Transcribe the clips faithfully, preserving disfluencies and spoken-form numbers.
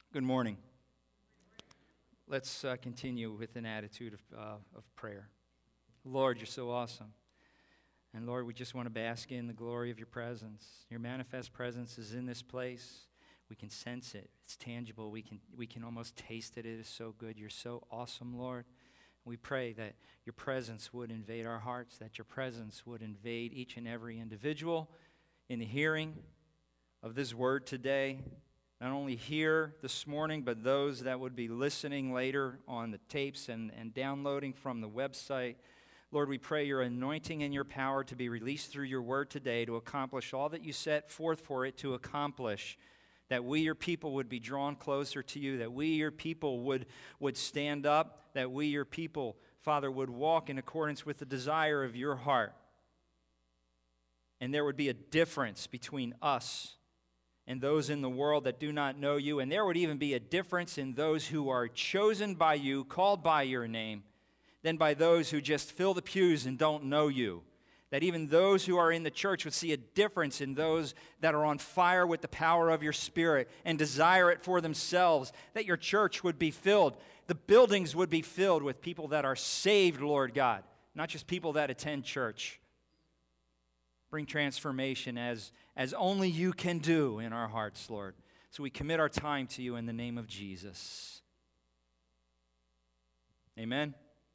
Good morning. Let's uh, continue with an attitude of, uh, of prayer. Lord, you're so awesome. And Lord, we just want to bask in the glory of your presence. Your manifest presence is in this place. We can sense it. It's tangible. We can, we can almost taste it. It is so good. You're so awesome, Lord. We pray that your presence would invade our hearts, that your presence would invade each and every individual in the hearing of this word today. Not only here this morning, but those that would be listening later on the tapes and, and downloading from the website. Lord, we pray your anointing and your power to be released through your word today to accomplish all that you set forth for it to accomplish. That we, your people, would be drawn closer to you. That we, your people, would, would stand up. That we, your people, Father, would walk in accordance with the desire of your heart. And there would be a difference between us and those in the world that do not know you. And there would even be a difference in those who are chosen by you, called by your name, than by those who just fill the pews and don't know you. That even those who are in the church would see a difference in those that are on fire with the power of your Spirit and desire it for themselves. That your church would be filled. The buildings would be filled with people that are saved, Lord God. Not just people that attend church. Bring transformation as, as only you can do in our hearts, Lord. So we commit our time to you in the name of Jesus. Amen.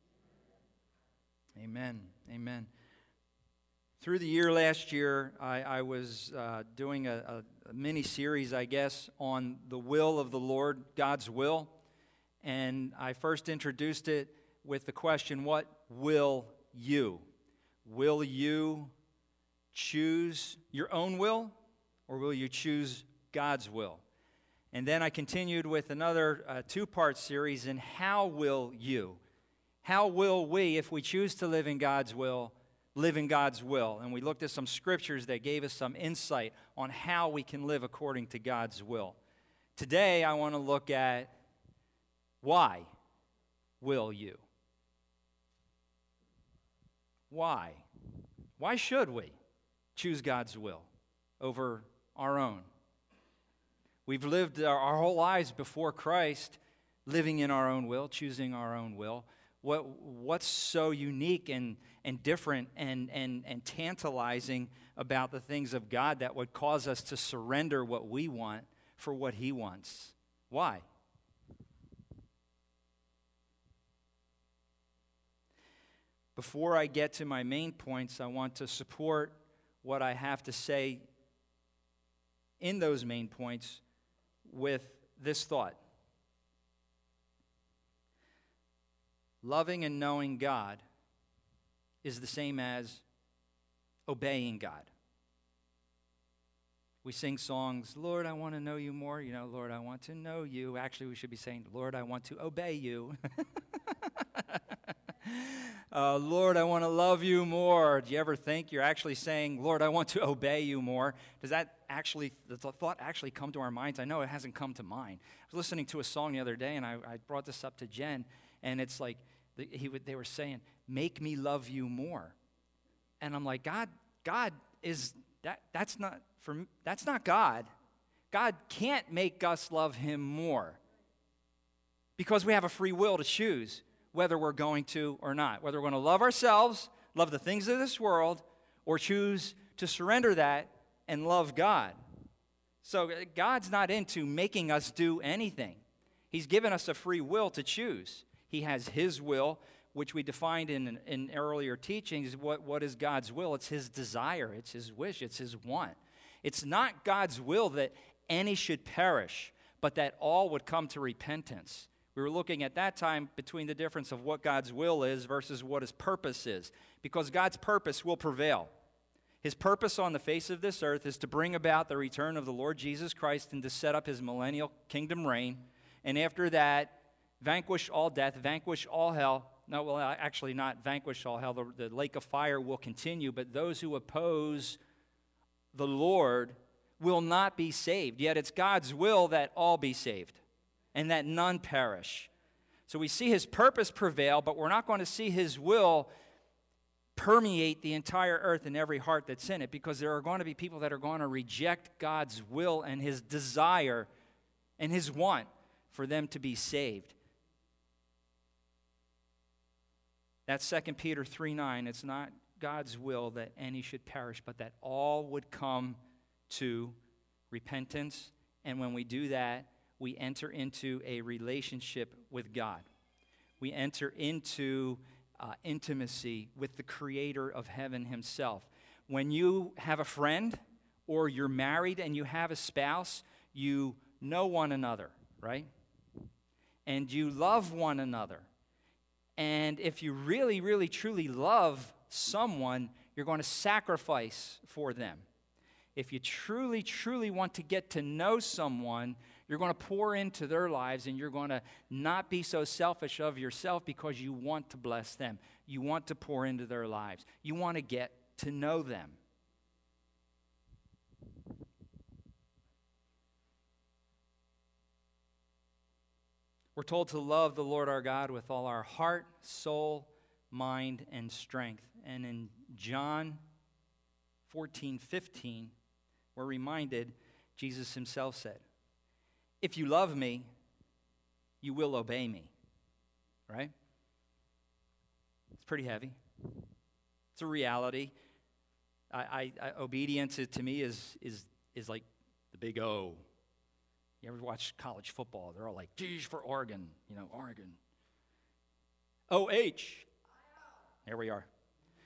Amen. Amen. Through the year last year, I, I was uh, doing a, a, a mini-series, I guess, on the will of the Lord, God's will. And I first introduced it with the question, what will you? Will you choose your own will, or will you choose God's will? And then I continued with another uh, two-part series in how will you? How will we, if we choose to live in God's will, live in God's will? And we looked at some scriptures that gave us some insight on how we can live according to God's will. Today, I want to look at why will you? Why? Why should we choose God's will over our own? We've lived our, our whole lives before Christ living in our own will, choosing our own will. What, what's so unique and, and different and, and, and tantalizing about the things of God that would cause us to surrender what we want for what He wants? Why? Before I get to my main points, I want to support what I have to say in those main points with this thought. Loving and knowing God is the same as obeying God. We sing songs, Lord, I want to know you more. You know, Lord, I want to know you. Actually, we should be saying, Lord, I want to obey you. Uh, Lord, I want to love you more. Do you ever think you're actually saying, Lord, I want to obey you more? Does that actually, does the thought actually come to our minds? I know it hasn't come to mind. I was listening to a song the other day, and I, I brought this up to Jen, and it's like, the, he would, they were saying, make me love you more. And I'm like, God, God is, that. that's not, for me, that's not God. God can't make us love Him more because we have a free will to choose whether we're going to or not, whether we're going to love ourselves, love the things of this world, or choose to surrender that and love God. So God's not into making us do anything. He's given us a free will to choose. He has His will, which we defined in, in earlier teachings. What, what is God's will? It's His desire. It's His wish. It's His want. It's not God's will that any should perish, but that all would come to repentance. We were looking at that time between the difference of what God's will is versus what His purpose is. Because God's purpose will prevail. His purpose on the face of this earth is to bring about the return of the Lord Jesus Christ and to set up His millennial kingdom reign. And after that, vanquish all death, vanquish all hell. No, well, actually not vanquish all hell. The, the lake of fire will continue. But those who oppose the Lord will not be saved. Yet it's God's will that all be saved and that none perish. So we see His purpose prevail, but we're not going to see His will permeate the entire earth and every heart that's in it, because there are going to be people that are going to reject God's will and His desire and His want for them to be saved. That's Second Peter three nine. It's not God's will that any should perish, but that all would come to repentance. And when we do that, we enter into a relationship with God. We enter into uh, intimacy with the Creator of heaven himself. When you have a friend or you're married and you have a spouse, you know one another, right? And you love one another. And if you really, really, truly love someone, you're going to sacrifice for them. If you truly, truly want to get to know someone, you're going to pour into their lives, and you're going to not be so selfish of yourself because you want to bless them. You want to pour into their lives. You want to get to know them. We're told to love the Lord our God with all our heart, soul, mind, and strength. And in John fourteen fifteen, we're reminded, Jesus himself said, if you love me, you will obey me. Right? It's pretty heavy. It's a reality. I, I, I, obedience to me is, is, is like the big O. You ever watch college football? They're all like, geez, for Oregon, you know, Oregon. O H. There we are.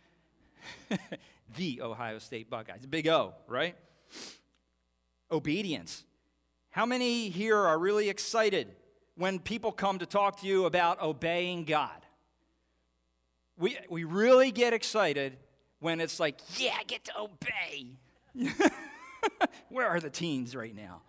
The Ohio State Buckeyes. Big O, right? Obedience. How many here are really excited when people come to talk to you about obeying God? We, we really get excited when it's like, yeah, I get to obey. Where are the teens right now?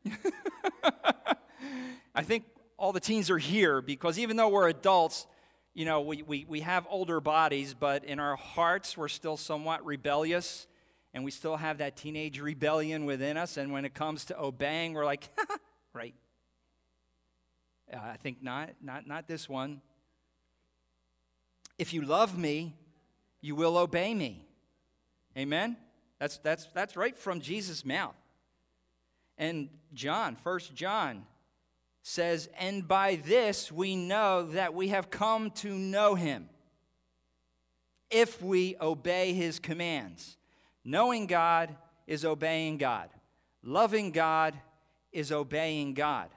I think all the teens are here because even though we're adults, you know, we, we, we have older bodies, but in our hearts we're still somewhat rebellious, and we still have that teenage rebellion within us, and when it comes to obeying, we're like, right. Uh, I think not, not, not this one. If you love me, you will obey me. Amen? That's, that's, that's right from Jesus' mouth. And John, First John, says, and by this we know that we have come to know him, if we obey his commands. Knowing God is obeying God. Loving God is obeying God.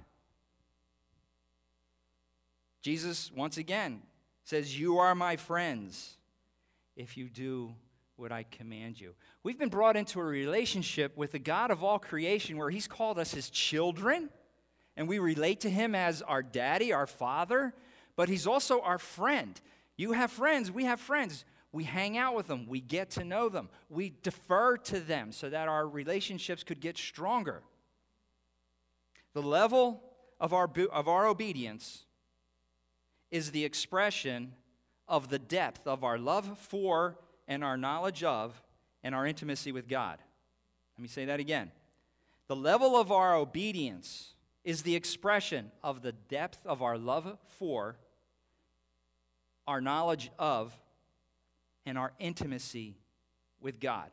Jesus, once again, says, you are my friends if you do what I command you. We've been brought into a relationship with the God of all creation where he's called us his children, and we relate to him as our daddy, our father, but he's also our friend. You have friends, we have friends. We hang out with them, we get to know them, we defer to them so that our relationships could get stronger. The level of our, of our obedience is the expression of the depth of our love for and our knowledge of and our intimacy with God. Let me say that again. The level of our obedience is the expression of the depth of our love for, our knowledge of, and our intimacy with God.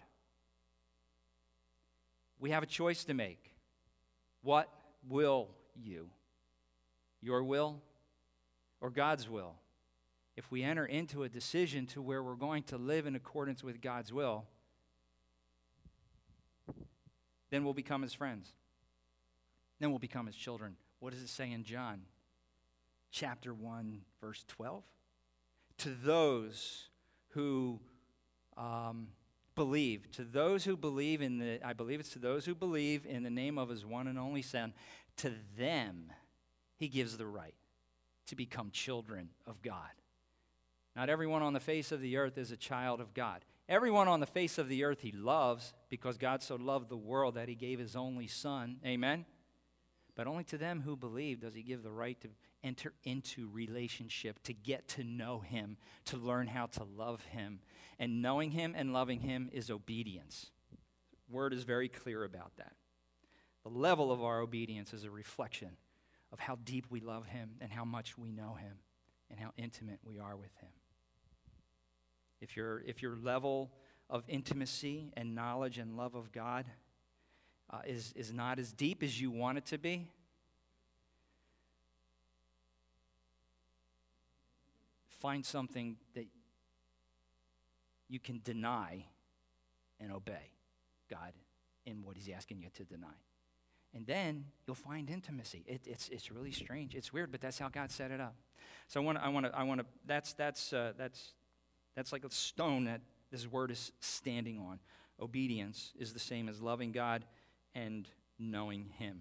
We have a choice to make. What will you? Your will or God's will? If we enter into a decision to where we're going to live in accordance with God's will, then we'll become his friends. Then we'll become his children. What does it say in John? Chapter one, verse twelve. To those who um, believe, to those who believe in the, I believe it's to those who believe in the name of his one and only Son, to them he gives the right to become children of God. Not everyone on the face of the earth is a child of God. Everyone on the face of the earth he loves because God so loved the world that he gave his only Son. Amen? But only to them who believe does he give the right to enter into relationship, to get to know him, to learn how to love him. And knowing him and loving him is obedience. The word is very clear about that. The level of our obedience is a reflection of how deep we love him and how much we know him and how intimate we are with him. If your if your level of intimacy and knowledge and love of God uh, is, is not as deep as you want it to be, find something that you can deny and obey God in what he's asking you to deny. And then you'll find intimacy. It, it's it's really strange. It's weird, but that's how God set it up. So I want I want to I want to that's that's uh, that's that's like a stone that this word is standing on. Obedience is the same as loving God and knowing him.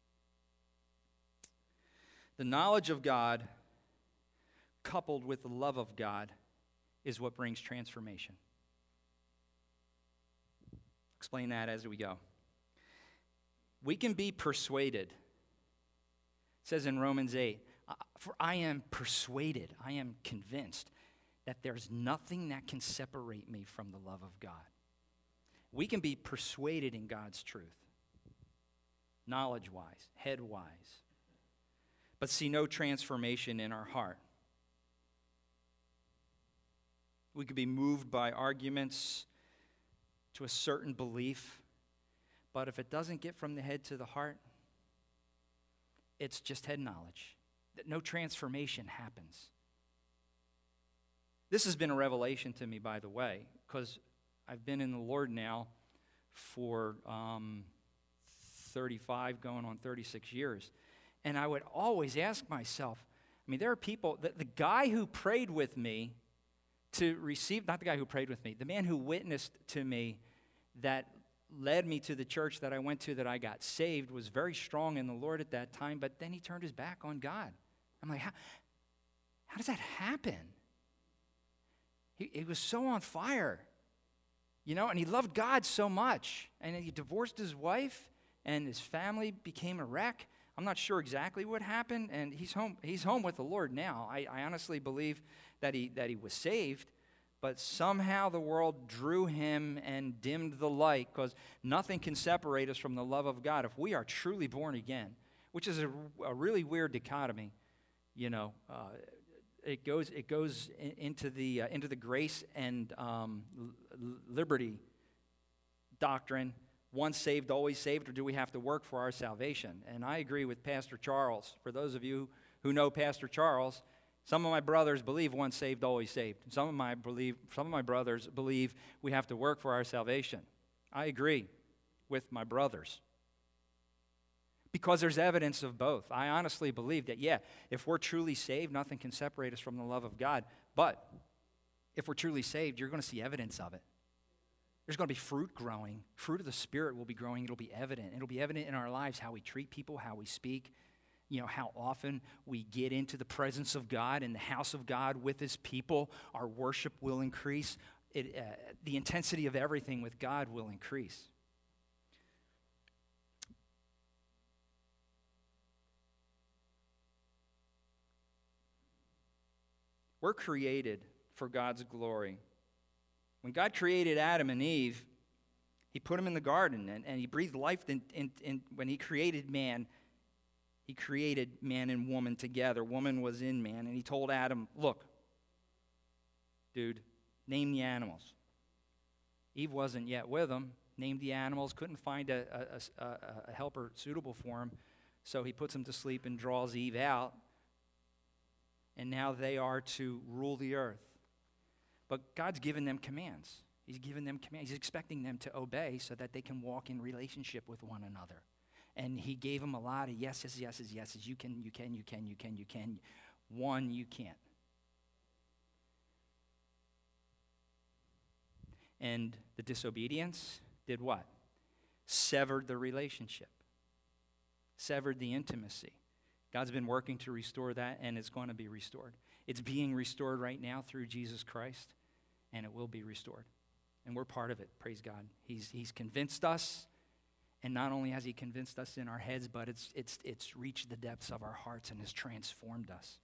The knowledge of God coupled with the love of God is what brings transformation. Explain that as we go. We can be persuaded. It says in Romans eight, for I am persuaded, I am convinced that there's nothing that can separate me from the love of God. We can be persuaded in God's truth, knowledge-wise, head-wise, but see no transformation in our heart. We could be moved by arguments to a certain belief, but if it doesn't get from the head to the heart, it's just head knowledge. That no transformation happens. This has been a revelation to me, by the way, because I've been in the Lord now for um, thirty-five, going on thirty-six years. And I would always ask myself, I mean, there are people, the, the guy who prayed with me to receive, not the guy who prayed with me, the man who witnessed to me that led me to the church that I went to that I got saved was very strong in the Lord at that time, but then he turned his back on God. I'm like, how, how does that happen? He, he was so on fire, you know, and he loved God so much, and he divorced his wife, and his family became a wreck. I'm not sure exactly what happened, and he's home. He's home with the Lord now. I, I honestly believe that he that he was saved, but somehow the world drew him and dimmed the light, because nothing can separate us from the love of God if we are truly born again, which is a, a really weird dichotomy. You know, uh, it goes it goes in, into the uh, into the grace and um, l- liberty doctrine. Once saved, always saved, or do we have to work for our salvation? And I agree with Pastor Charles. For those of you who know Pastor Charles, some of my brothers believe once saved, always saved. Some of my believe some of my brothers believe we have to work for our salvation. I agree with my brothers, because there's evidence of both. I honestly believe that, yeah, if we're truly saved, nothing can separate us from the love of God. But if we're truly saved, you're going to see evidence of it. There's going to be fruit growing. Fruit of the Spirit will be growing. It'll be evident. It'll be evident in our lives, how we treat people, how we speak, you know, how often we get into the presence of God in the house of God with his people. Our worship will increase. It, uh, the intensity of everything with God will increase. We're created for God's glory. When God created Adam and Eve, he put them in the garden, and, and he breathed life in, in, in. When he created man, he created man and woman together. Woman was in man, and he told Adam, look, dude, name the animals. Eve wasn't yet with him, named the animals, couldn't find a, a, a, a helper suitable for him, so he puts him to sleep and draws Eve out, and now they are to rule the earth. But God's given them commands. He's given them commands. He's expecting them to obey so that they can walk in relationship with one another. And he gave them a lot of yeses, yeses, yeses. You can, you can, you can, you can, you can. One, you can't. And the disobedience did what? Severed the relationship. Severed the intimacy. God's been working to restore that, and it's going to be restored. It's being restored right now through Jesus Christ, and it will be restored. And we're part of it, praise God. He's, he's convinced us, and not only has he convinced us in our heads, but it's, it's, it's reached the depths of our hearts and has transformed us.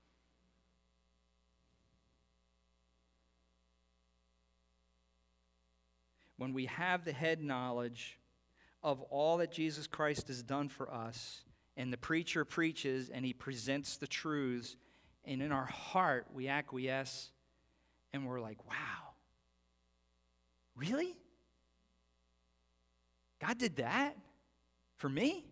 When we have the head knowledge of all that Jesus Christ has done for us, and the preacher preaches and he presents the truths, and in our heart we acquiesce and we're like, wow, really? God did that for me?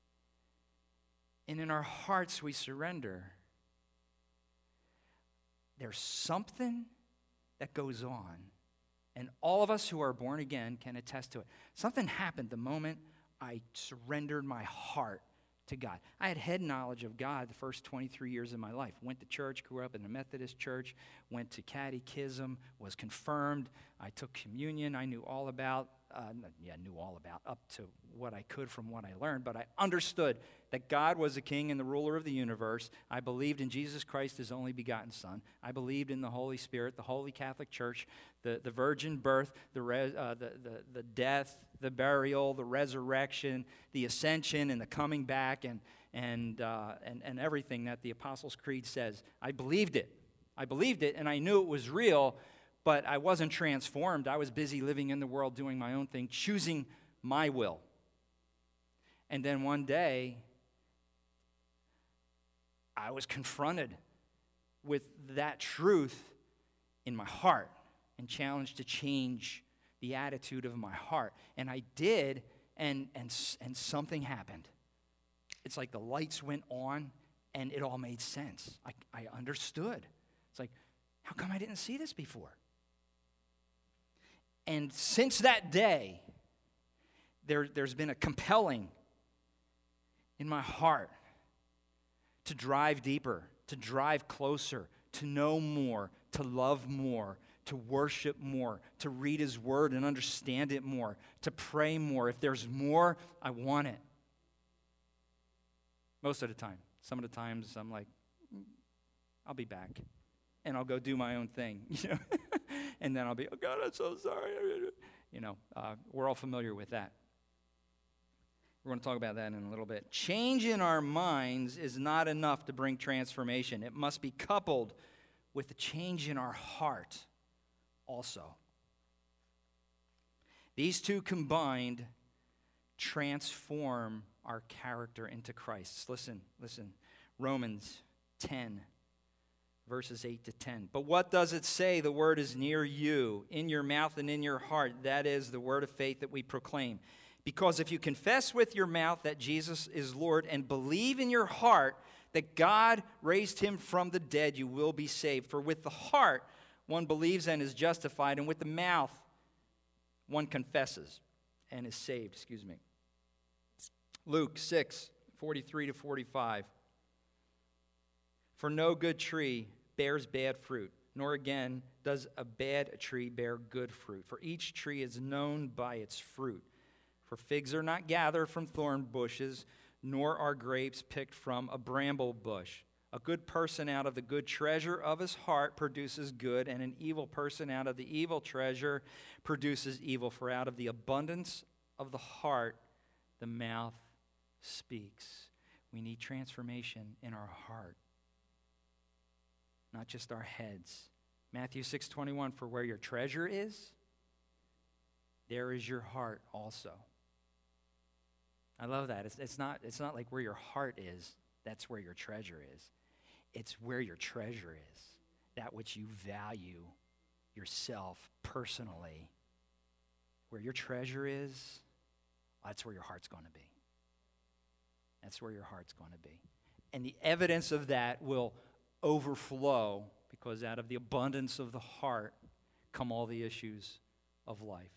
And in our hearts we surrender. there's something that goes on, and all of us who are born again can attest to it. Something happened the moment I surrendered my heart to God. I had head knowledge of God the first twenty-three years of my life. Went to church, grew up in the Methodist church, went to catechism, was confirmed. I took communion. I knew all about, uh, yeah, knew all about up to what I could from what I learned, but I understood that God was the king and the ruler of the universe. I believed in Jesus Christ, his only begotten Son. I believed in the Holy Spirit, the Holy Catholic Church, the, the virgin birth, the, res, uh, the, the, the death, the burial, the resurrection, the ascension, and the coming back, and, and, uh, and, and everything that the Apostles' Creed says. I believed it. I believed it, and I knew it was real, but I wasn't transformed. I was busy living in the world, doing my own thing, choosing my will. And then one day, I was confronted with that truth in my heart and challenged to change the attitude of my heart. And I did, and, and, and something happened. It's like the lights went on, and it all made sense. I, I understood. It's like, how come I didn't see this before? And since that day, there, there's been a compelling in my heart to drive deeper, to drive closer, to know more, to love more, to worship more, to read his word and understand it more, to pray more. If there's more, I want it. Most of the time. Some of the times I'm like, I'll be back. And I'll go do my own thing. You know? And then I'll be, oh God, I'm so sorry. You know, uh, we're all familiar with that. We're going to talk about that in a little bit. Change in our minds is not enough to bring transformation. It must be coupled with a change in our heart also. These two combined transform our character into Christ. Listen, listen. Romans ten, verses eight to ten. But what does it say? The word is near you, in your mouth and in your heart. That is the word of faith that we proclaim. Because if you confess with your mouth that Jesus is Lord and believe in your heart that God raised him from the dead, you will be saved. For with the heart one believes and is justified, and with the mouth one confesses and is saved. Excuse me. Luke six, forty-three to forty-five. For no good tree bears bad fruit, nor again does a bad tree bear good fruit. For each tree is known by its fruit. For figs are not gathered from thorn bushes, nor are grapes picked from a bramble bush. A good person out of the good treasure of his heart produces good, and an evil person out of the evil treasure produces evil. For out of the abundance of the heart, the mouth speaks. We need transformation in our heart, not just our heads. Matthew six twenty-one, for where your treasure is, there is your heart also. I love that. It's, it's not, it's not like where your heart is, that's where your treasure is. It's where your treasure is, that which you value yourself personally. Where your treasure is, that's where your heart's going to be. That's where your heart's going to be. And the evidence of that will overflow, because out of the abundance of the heart come all the issues of life.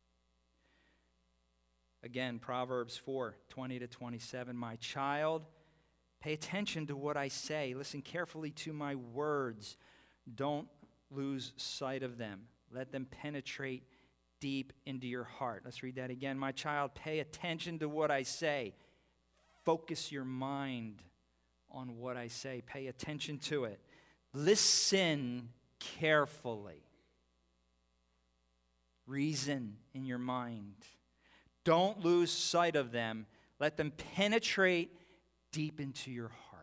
Again, Proverbs four, twenty to twenty-seven. My child, pay attention to what I say. Listen carefully to my words. Don't lose sight of them. Let them penetrate deep into your heart. Let's read that again. My child, pay attention to what I say. Focus your mind on what I say. Pay attention to it. Listen carefully. Reason in your mind. Don't lose sight of them. Let them penetrate deep into your heart.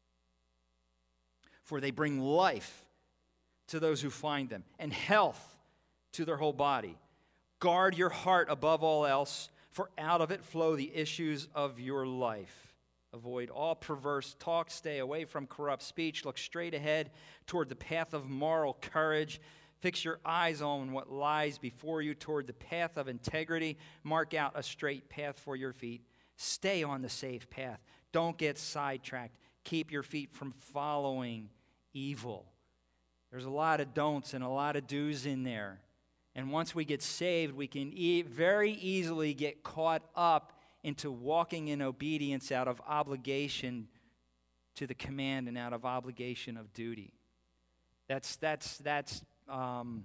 For they bring life to those who find them, and health to their whole body. Guard your heart above all else, for out of it flow the issues of your life. Avoid all perverse talk. Stay away from corrupt speech. Look straight ahead toward the path of moral courage. Fix your eyes on what lies before you, toward the path of integrity. Mark out a straight path for your feet. Stay on the safe path. Don't get sidetracked. Keep your feet from following evil. There's a lot of don'ts and a lot of do's in there. And once we get saved, we can e- very easily get caught up into walking in obedience out of obligation to the command and out of obligation of duty. That's, that's, that's, um,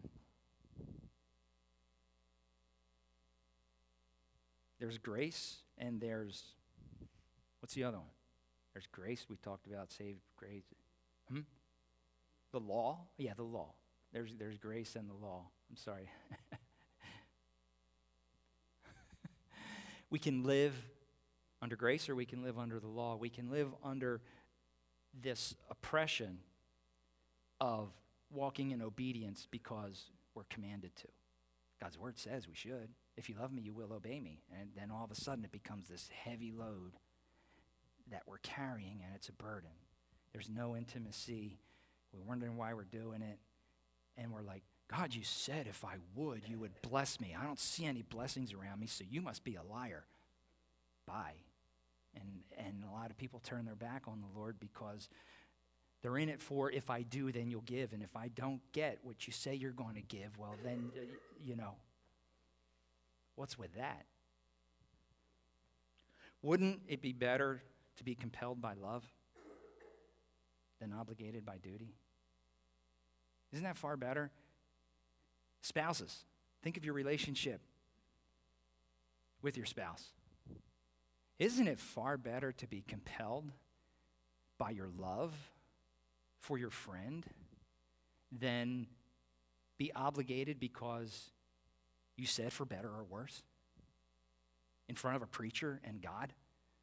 there's grace and there's, what's the other one? There's grace, we talked about, saved grace. Hmm? The law? Yeah, the law. There's, there's grace and the law. I'm sorry. We can live under grace or we can live under the law. We can live under this oppression of walking in obedience because we're commanded to. God's word says we should. If you love me, you will obey me. And then all of a sudden it becomes this heavy load that we're carrying, and it's a burden. There's no intimacy. We're wondering why we're doing it. And we're like, God, you said if I would, you would bless me. I don't see any blessings around me, so you must be a liar. Bye. And and a lot of people turn their back on the Lord because they're in it for, if I do, then you'll give. And if I don't get what you say you're going to give, well, then, uh, you know, what's with that? Wouldn't it be better to be compelled by love than obligated by duty? Isn't that far better? Spouses, think of your relationship with your spouse. Isn't it far better to be compelled by your love for your friend than be obligated because you said for better or worse in front of a preacher and God?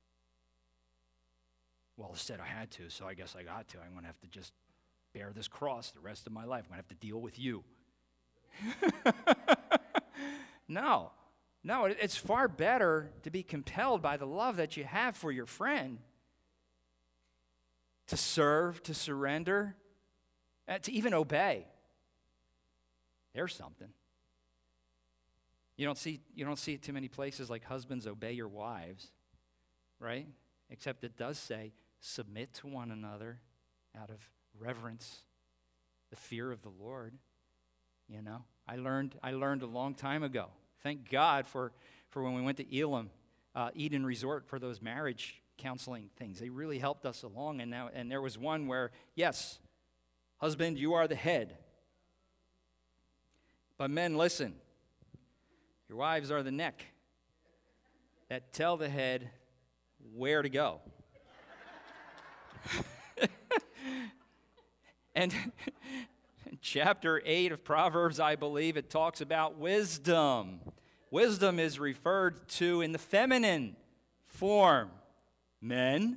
Well, I said I had to, so I guess I got to. I'm going to have to just bear this cross the rest of my life. I'm going to have to deal with you. No. No, it's far better to be compelled by the love that you have for your friend to serve, to surrender, and to even obey. There's something. You don't see you don't see it too many places like husbands obey your wives, right? Except it does say submit to one another out of reverence, the fear of the Lord. You know, I learned I learned a long time ago. Thank God for, for when we went to Elam, uh, Eden Resort for those marriage counseling things. They really helped us along. And now and there was one where, yes, husband, you are the head. But men, listen. Your wives are the neck that tell the head where to go. And in chapter eight of Proverbs, I believe, it talks about wisdom. Wisdom is referred to in the feminine form. Men.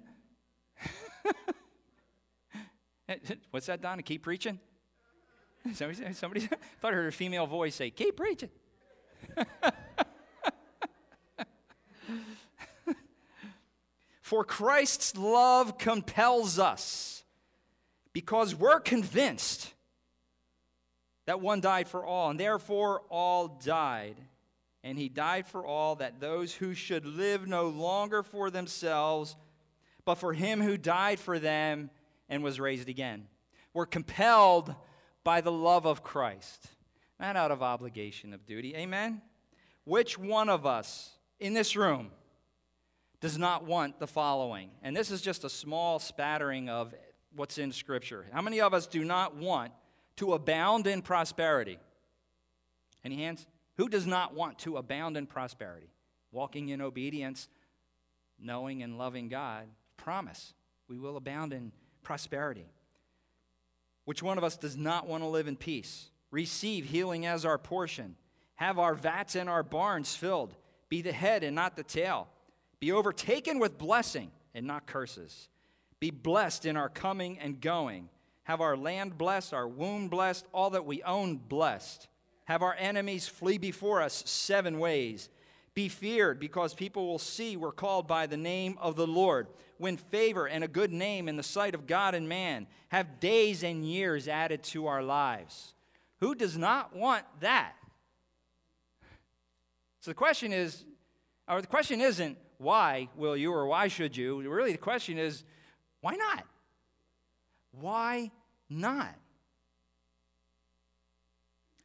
What's that, Donna? Keep preaching? Somebody, somebody I thought I heard a female voice say, keep preaching. For Christ's love compels us, because we're convinced that one died for all, and therefore all died. And he died for all, that those who should live no longer for themselves, but for him who died for them and was raised again. We're compelled by the love of Christ, not out of obligation of duty. Amen? Which one of us in this room does not want the following? And this is just a small spattering of what's in Scripture. How many of us do not want to abound in prosperity? Any hands? Who does not want to abound in prosperity? Walking in obedience, knowing and loving God. Promise, we will abound in prosperity. Which one of us does not want to live in peace? Receive healing as our portion. Have our vats and our barns filled. Be the head and not the tail. Be overtaken with blessing and not curses. Be blessed in our coming and going. Have our land blessed, our womb blessed, all that we own blessed. Have our enemies flee before us seven ways. Be feared, because people will see we're called by the name of the Lord. Win favor and a good name in the sight of God and man. Have days and years added to our lives. Who does not want that? So the question is, or the question isn't, why will you or why should you? Really, the question is, why not? Why not?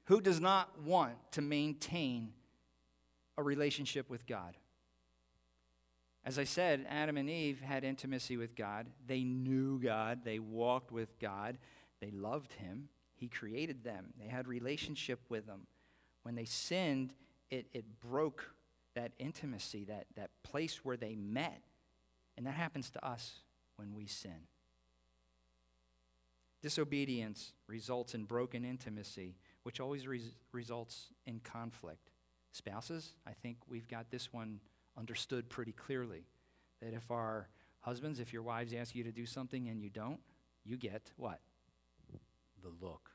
Who does not want to maintain a relationship with God? As I said, Adam and Eve had intimacy with God. They knew God. They walked with God. They loved him. He created them. They had relationship with him. When they sinned, it, it broke that intimacy, that, that place where they met. And that happens to us when we sin. Disobedience results in broken intimacy, which always res- results in conflict. Spouses, I think we've got this one understood pretty clearly. That if our husbands, if your wives ask you to do something and you don't, you get what? The look.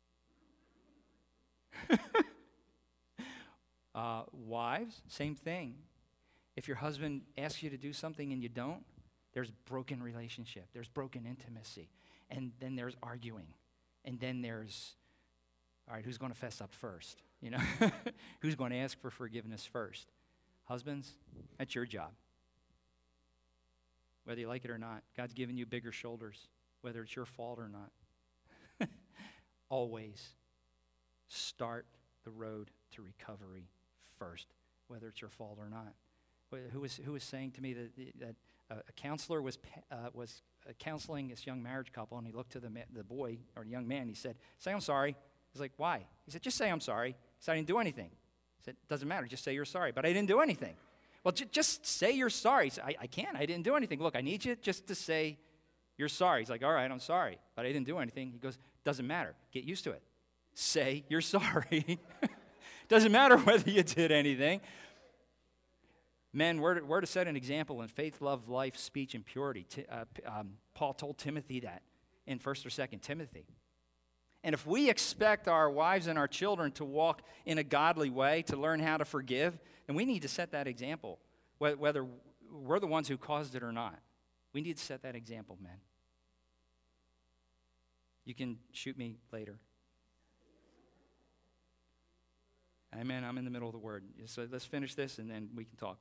uh, wives, same thing. If your husband asks you to do something and you don't, there's broken relationship. There's broken intimacy. And then there's arguing. And then there's, all right, who's going to fess up first? You know, who's going to ask for forgiveness first? Husbands, that's your job. Whether you like it or not, God's given you bigger shoulders, whether it's your fault or not. Always start the road to recovery first, whether it's your fault or not. Who was who was saying to me that that a counselor was uh, was counseling this young marriage couple, and he looked to the ma- the boy or the young man. He said, "Say I'm sorry." He's like, "Why?" He said, "Just say I'm sorry." He said, "I didn't do anything." He said, "Doesn't matter. Just say you're sorry." "But I didn't do anything." "Well, j- just say you're sorry." He said, I, I can't. I didn't do anything. "Look, I need you just to say you're sorry." He's like, "All right, I'm sorry, but I didn't do anything." He goes, "Doesn't matter. Get used to it. Say you're sorry." Doesn't matter whether you did anything. Men, we're to, we're to set an example in faith, love, life, speech, and purity. T- uh, um, Paul told Timothy that in First or Second Timothy. And if we expect our wives and our children to walk in a godly way, to learn how to forgive, then we need to set that example, whether we're the ones who caused it or not. We need to set that example, men. You can shoot me later. Amen. I'm in the middle of the word. So let's finish this and then we can talk.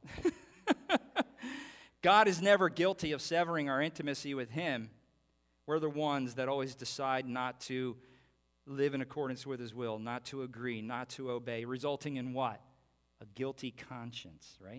God is never guilty of severing our intimacy with him. We're the ones that always decide not to live in accordance with his will, not to agree, not to obey, resulting in what? A guilty conscience, right?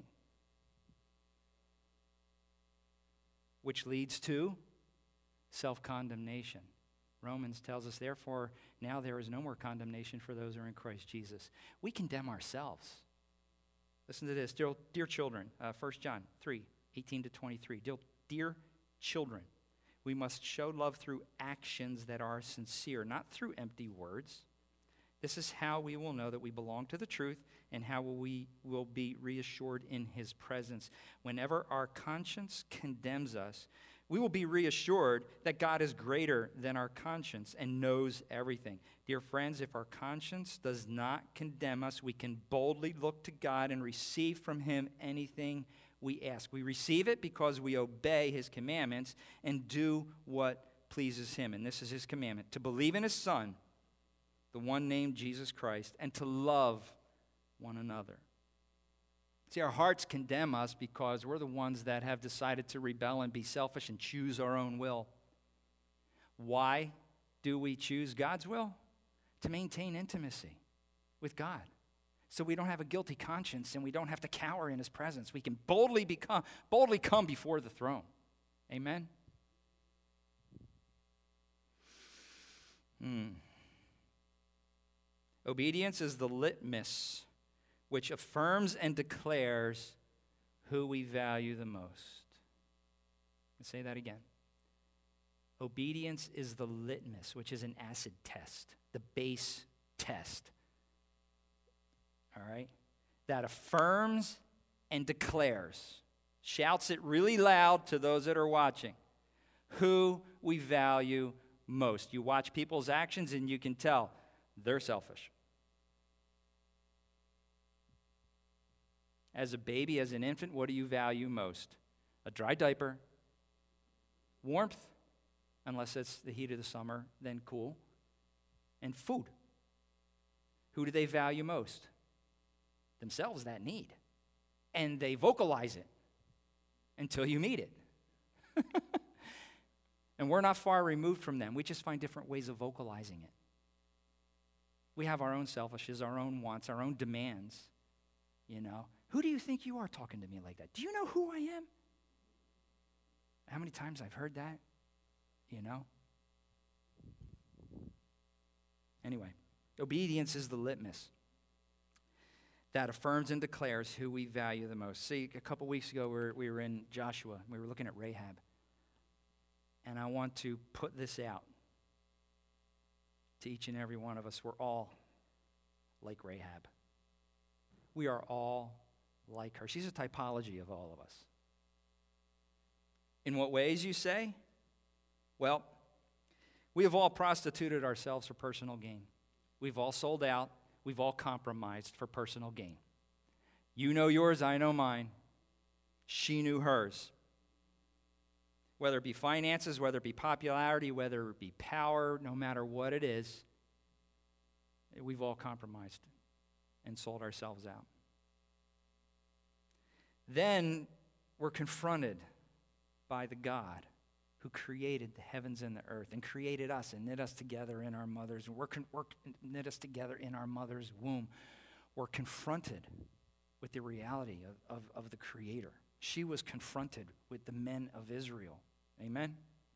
Which leads to self-condemnation. Romans tells us, therefore, now there is no more condemnation for those who are in Christ Jesus. We condemn ourselves. Listen to this. Dear, dear children, uh, First John three, eighteen to twenty-three. Dear, dear children, we must show love through actions that are sincere, not through empty words. This is how we will know that we belong to the truth and how we will be reassured in his presence. Whenever our conscience condemns us, we will be reassured that God is greater than our conscience and knows everything. Dear friends, if our conscience does not condemn us, we can boldly look to God and receive from him anything we ask. We receive it because we obey his commandments and do what pleases him. And this is his commandment, to believe in his Son, the one named Jesus Christ, and to love one another. See, our hearts condemn us because we're the ones that have decided to rebel and be selfish and choose our own will. Why do we choose God's will? To maintain intimacy with God. So we don't have a guilty conscience and we don't have to cower in his presence. We can boldly become, boldly come before the throne. Amen? Hmm. Obedience is the litmus which affirms and declares who we value the most. Let's say that again. Obedience is the litmus, which is an acid test, the base test. All right? That affirms and declares, shouts it really loud to those that are watching, who we value most. You watch people's actions and you can tell they're selfish. As a baby, as an infant, what do you value most? A dry diaper, warmth, unless it's the heat of the summer, then cool, and food. Who do they value most? Themselves, that need. And they vocalize it until you meet it. And we're not far removed from them. We just find different ways of vocalizing it. We have our own selfishness, our own wants, our own demands, you know. Who do you think you are talking to me like that? Do you know who I am? How many times I've heard that, you know? Anyway, obedience is the litmus that affirms and declares who we value the most. See, a couple weeks ago, we were, we were in Joshua. We were looking at Rahab. And I want to put this out to each and every one of us. We're all like Rahab. We are all like her. She's a typology of all of us. In what ways, you say? Well, we have all prostituted ourselves for personal gain. We've all sold out. We've all compromised for personal gain. You know yours, I know mine. She knew hers. Whether it be finances, whether it be popularity, whether it be power, no matter what it is, we've all compromised and sold ourselves out. Then we're confronted by the God who created the heavens and the earth and created us and knit us together in our mother's we're, con- we're knit us together in our mother's womb. We're confronted with the reality of, of, of the Creator. She was confronted with the men of Israel. Amen?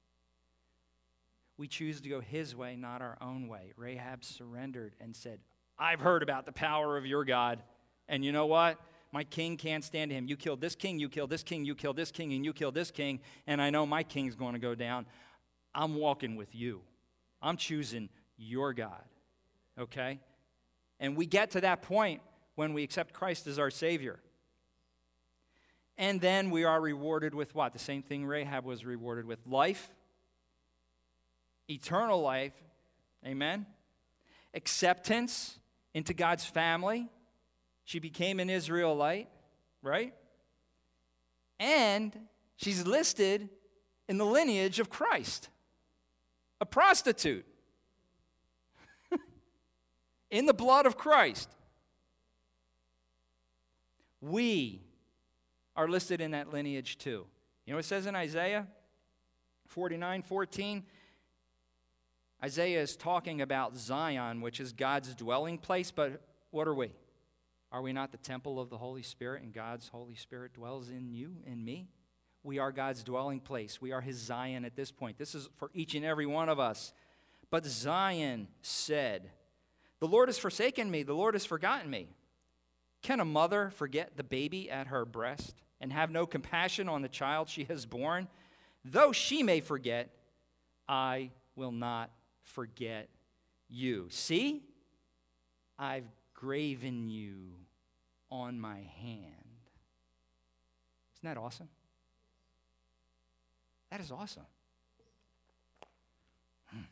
We choose to go his way, not our own way. Rahab surrendered and said, I've heard about the power of your God, and you know what? My king can't stand him. You killed this king, you killed this king, you killed this king, and you killed this king, and I know my king's going to go down. I'm walking with you. I'm choosing your God, okay? And we get to that point when we accept Christ as our Savior. And then we are rewarded with what? The same thing Rahab was rewarded with. Life, eternal life, amen? Acceptance into God's family. She became an Israelite, right? And she's listed in the lineage of Christ. A prostitute. In the blood of Christ. We are listed in that lineage too. You know what it says in Isaiah forty-nine fourteen? Isaiah is talking about Zion, which is God's dwelling place, but what are we? Are we not the temple of the Holy Spirit, and God's Holy Spirit dwells in you and me? We are God's dwelling place. We are his Zion at this point. This is for each and every one of us. But Zion said, the Lord has forsaken me. The Lord has forgotten me. Can a mother forget the baby at her breast and have no compassion on the child she has borne? Though she may forget, I will not forget you. See, I've graven you on my hand. Isn't that awesome? That is awesome. Hmm.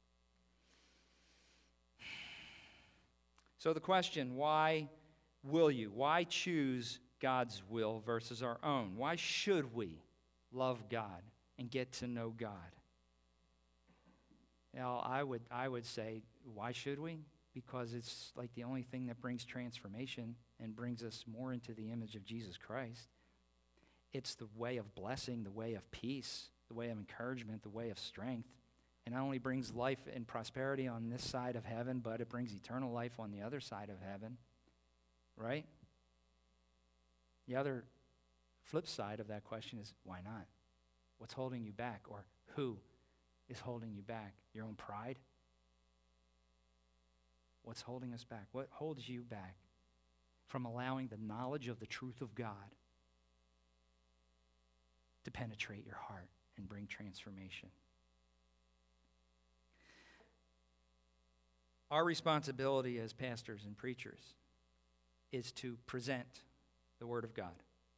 So the question, why will you? Why choose God's will versus our own? Why should we love God and get to know God? Now, I would, I would say, why should we? Because it's like the only thing that brings transformation and brings us more into the image of Jesus Christ. It's the way of blessing, the way of peace, the way of encouragement, the way of strength. It not only brings life and prosperity on this side of heaven, but it brings eternal life on the other side of heaven. Right? The other flip side of that question is, why not? What's holding you back? Or who is holding you back? Your own pride? What's holding us back? What holds you back from allowing the knowledge of the truth of God to penetrate your heart and bring transformation? Our responsibility as pastors and preachers is to present the Word of God.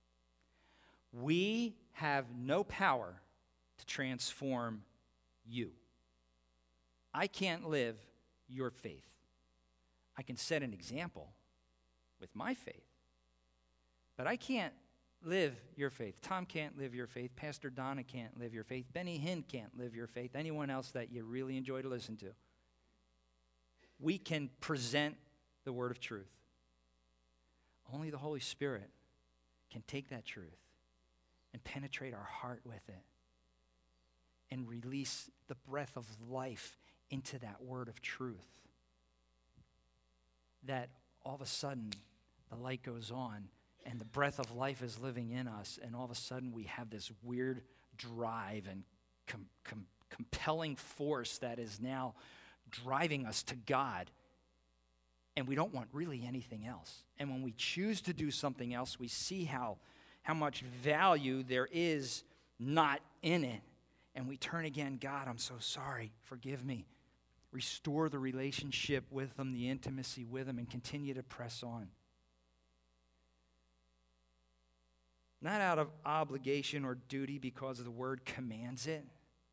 We have no power to transform you. I can't live your faith. I can set an example with my faith, but I can't live your faith. Tom can't live your faith. Pastor Donna can't live your faith. Benny Hinn can't live your faith. Anyone else that you really enjoy to listen to. We can present the word of truth. Only the Holy Spirit can take that truth and penetrate our heart with it and release the breath of life into that word of truth. that all of a sudden the light goes on and the breath of life is living in us, and all of a sudden we have this weird drive and com- com- compelling force that is now driving us to God, and we don't want really anything else. And when we choose to do something else, we see how, how much value there is not in it, and we turn again. God, I'm so sorry. Forgive me. Restore the relationship with Him, the intimacy with Him, and continue to press on. Not out of obligation or duty because the Word commands it,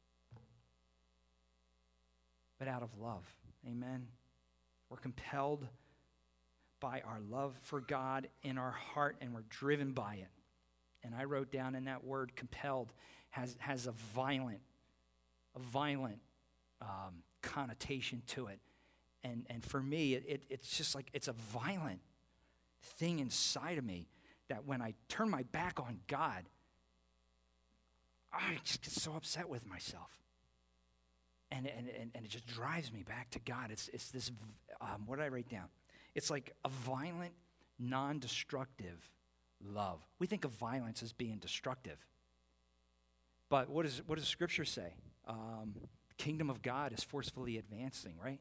but out of love. Amen. We're compelled by our love for God in our heart, and we're driven by it. And I wrote down in that word, compelled, has, has a violent, a violent um, connotation to it. And, and for me, it, it, it's just like, it's a violent thing inside of me that when I turn my back on God, I just get so upset with myself. And, and, and, and it just drives me back to God. It's, it's this, um, what did I write down? It's like a violent, non-destructive love. We think of violence as being destructive. But what, is, what does Scripture say? Um, the kingdom of God is forcefully advancing, right?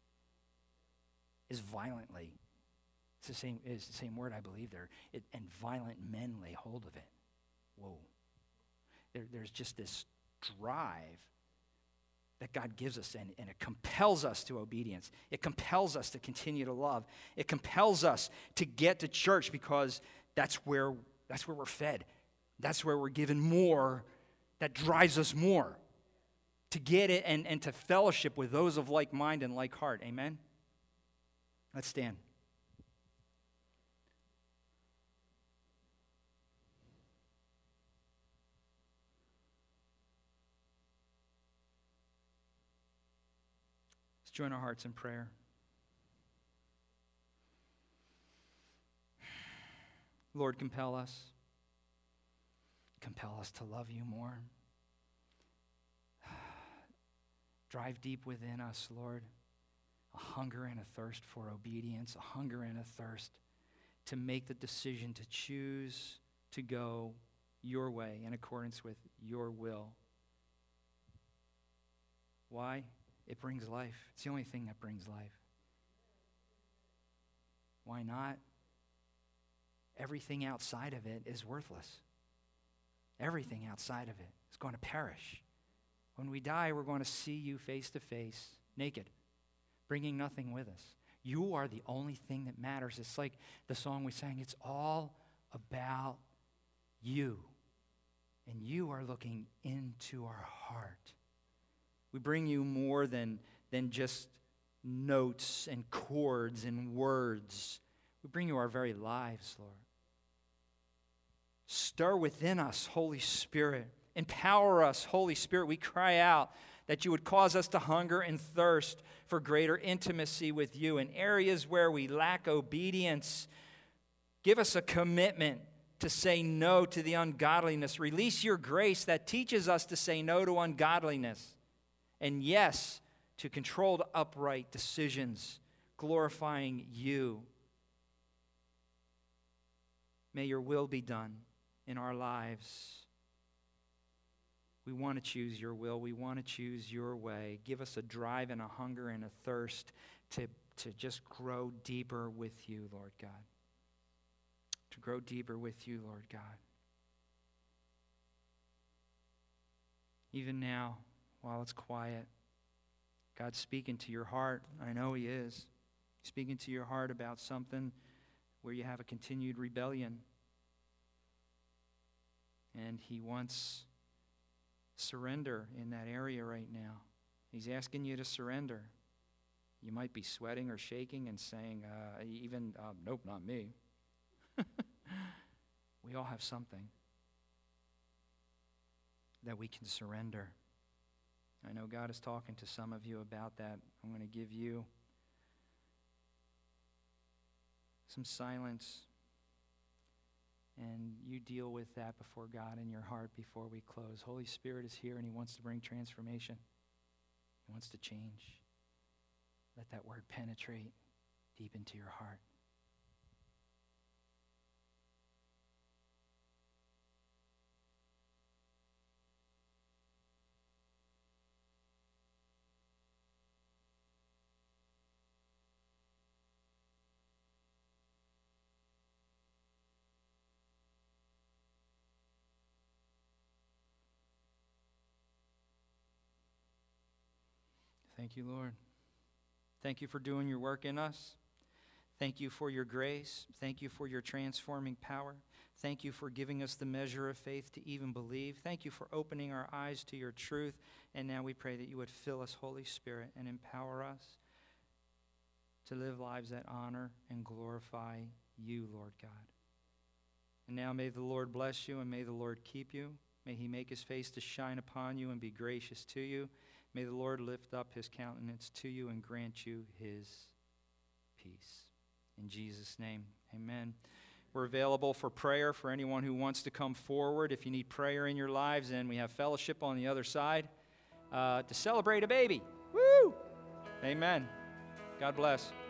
Is violently. It's the same, it's the same word, I believe there. It, and violent men lay hold of it. Whoa. There, there's just this drive that God gives us, and, and it compels us to obedience. It compels us to continue to love. It compels us to get to church because that's where, that's where we're fed. That's where we're given more. That drives us more to get it and, and to fellowship with those of like mind and like heart. Amen? Let's stand. Let's join our hearts in prayer. Lord, compel us. Compel us to love you more. Drive deep within us, Lord, a hunger and a thirst for obedience, a hunger and a thirst to make the decision to choose to go your way in accordance with your will. Why? It brings life. It's the only thing that brings life. Why not? Everything outside of it is worthless. Everything outside of it is going to perish. When we die, we're going to see you face to face, naked, bringing nothing with us. You are the only thing that matters. It's like the song we sang, it's all about you. And you are looking into our heart. We bring you more than, than just notes and chords and words. We bring you our very lives, Lord. Stir within us, Holy Spirit. Empower us, Holy Spirit. We cry out that you would cause us to hunger and thirst for greater intimacy with you. In areas where we lack obedience, give us a commitment to say no to the ungodliness. Release your grace that teaches us to say no to ungodliness. And yes, to controlled upright decisions, glorifying you. May your will be done in our lives. We want to choose your will. We want to choose your way. Give us a drive and a hunger and a thirst to, to just grow deeper with you, Lord God. To grow deeper with you, Lord God. Even now, while it's quiet, God's speaking to your heart. I know He is. Speaking to your heart about something where you have a continued rebellion. And He wants surrender in that area right now. He's asking you to surrender. You might be sweating or shaking and saying, uh, even, uh, nope, not me. We all have something that we can surrender. I know God is talking to some of you about that. I'm going to give you some silence, and you deal with that before God in your heart before we close. Holy Spirit is here, and He wants to bring transformation. He wants to change. Let that word penetrate. deep into your heart. Thank you, Lord. Thank you for doing your work in us. Thank you for your grace. Thank you for your transforming power. Thank you for giving us the measure of faith to even believe. Thank you for opening our eyes to your truth. And now we pray that you would fill us, Holy Spirit, and empower us to live lives that honor and glorify you, Lord God. And now may the Lord bless you, and may the Lord keep you. May he make his face to shine upon you and be gracious to you. May the Lord lift up his countenance to you and grant you his peace. In Jesus' name, amen. We're available for prayer for anyone who wants to come forward. If you need prayer in your lives, and we have fellowship on the other side uh, to celebrate a baby. Woo! Amen. God bless.